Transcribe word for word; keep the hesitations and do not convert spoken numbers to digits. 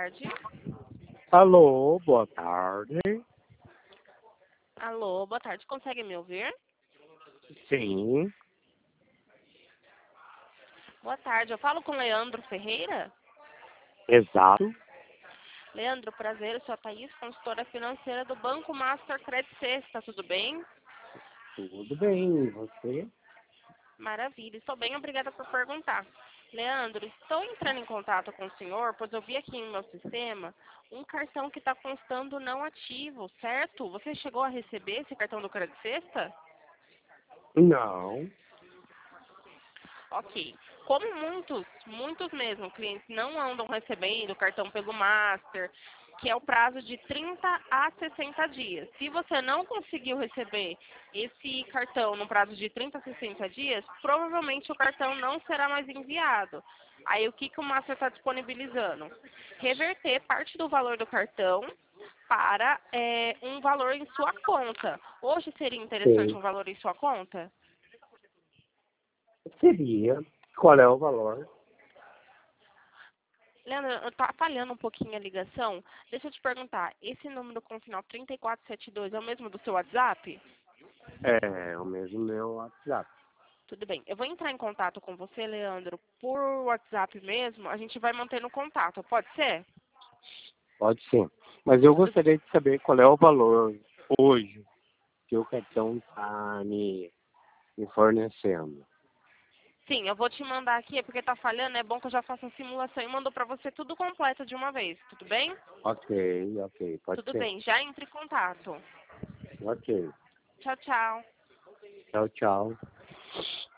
tarde. Alô, boa tarde. Alô, boa tarde. Consegue me ouvir? Sim, Boa tarde. Eu falo com Leandro Ferreira. exato. Leandro, prazer. Eu sou a Thaís, consultora financeira do Banco Master Credit Sexta. Tudo bem? Tudo bem, e você? Maravilha. Estou bem, obrigada por perguntar. Leandro, estou entrando em contato com o senhor, pois eu vi aqui em meu sistema um cartão que está constando não ativo, certo? Você chegou a receber esse cartão do Credit Sexta? Não. Ok. Como muitos, muitos mesmo, clientes não andam recebendo o cartão pelo Master, que é o prazo de trinta a sessenta dias. Se você não conseguiu receber esse cartão no prazo de trinta a sessenta dias, provavelmente o cartão não será mais enviado. Aí o que, que o Master está disponibilizando? Reverter parte do valor do cartão para é, um valor em sua conta. Hoje seria interessante Sim. um valor em sua conta? Seria. Qual é o valor? Leandro, tá falhando um pouquinho a ligação. Deixa eu te perguntar, esse número com o final trinta e quatro setenta e dois é o mesmo do seu WhatsApp? É, o mesmo meu WhatsApp. Tudo bem. Eu vou entrar em contato com você, Leandro, por WhatsApp mesmo. A gente vai mantendo contato, pode ser? Pode ser. Mas eu Tudo bem. gostaria de saber qual é o valor hoje que o cartão está me, me fornecendo. Sim, eu vou te mandar aqui, é porque tá falhando, é bom que eu já faça a simulação e mando pra você tudo completo de uma vez, tudo bem? Ok, ok, pode Tudo ser. bem, já entre em contato. Ok. Tchau, tchau. Tchau, tchau.